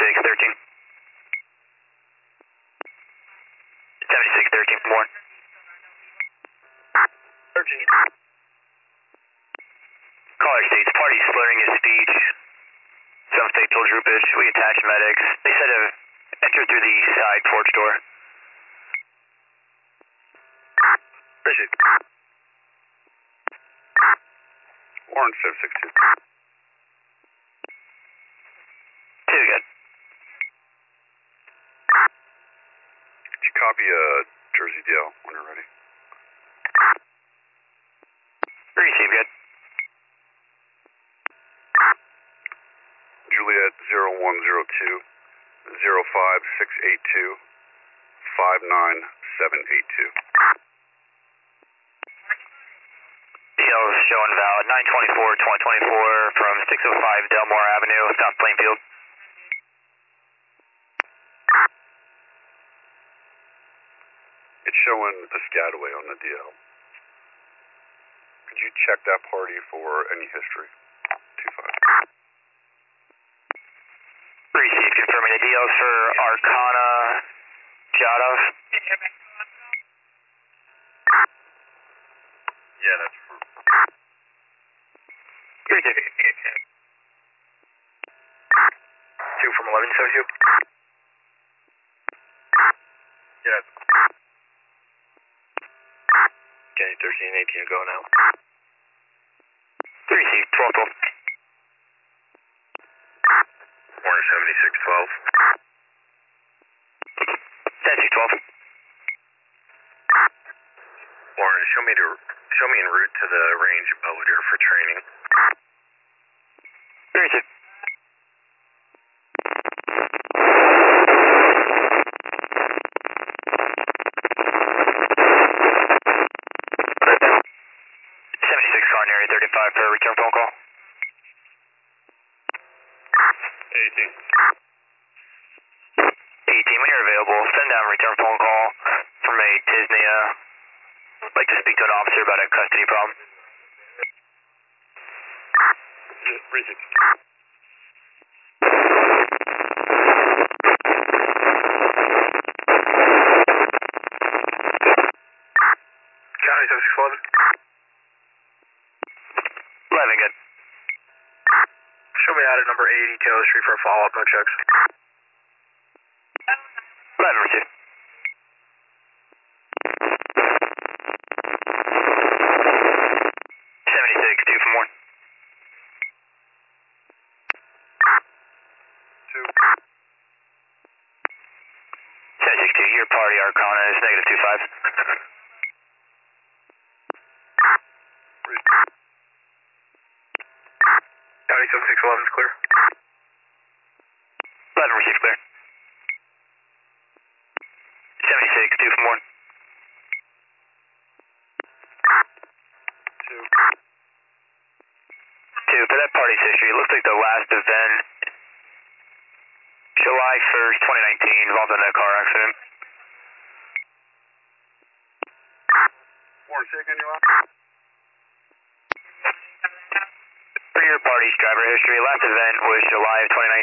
7613. 7613 from Warren. 13. Caller states party slurring his speech. Some fatal droopage. We attached medics. They said to enter through the side porch door. Appreciate it. Warren 762. 2 good. Did you copy Jersey DL when you're ready? Receive good. Juliet 0102 05682 59782. DL is showing valid 924-2024 from 605 Delmore Avenue, South Plainfield. It's showing Piscataway on the DL. Could you check that party for any history? 25. Receive, confirming the DLs for Arcana Jadov. Yeah, that's for... Receive. 2 from 1172. Yeah. Okay, 1318 go now. Receive, 1212. Warner 7612. 10612. Warren, show me en route to the range of Belvedere for training. Receive. Area 35 for a return phone call. 18. 18, when you're available, send down a return phone call from a Tisnea. I'd like to speak to an officer about a custody problem. Receive. County 7611. 11, good. Show me out at number 80 Taylor Street for a follow-up, no checks. 11, receive. 76, 2 from 1. 2. 76, 2, your party Arcana is negative 25. County 7611 is clear. 11, receive clear. 76, 2 from 1. 2. 2, for that party's history, it looks like the last event, July 1st, 2019, involved in a car accident. Warren, say again your last? For your party's driver history, last event was July of 2019.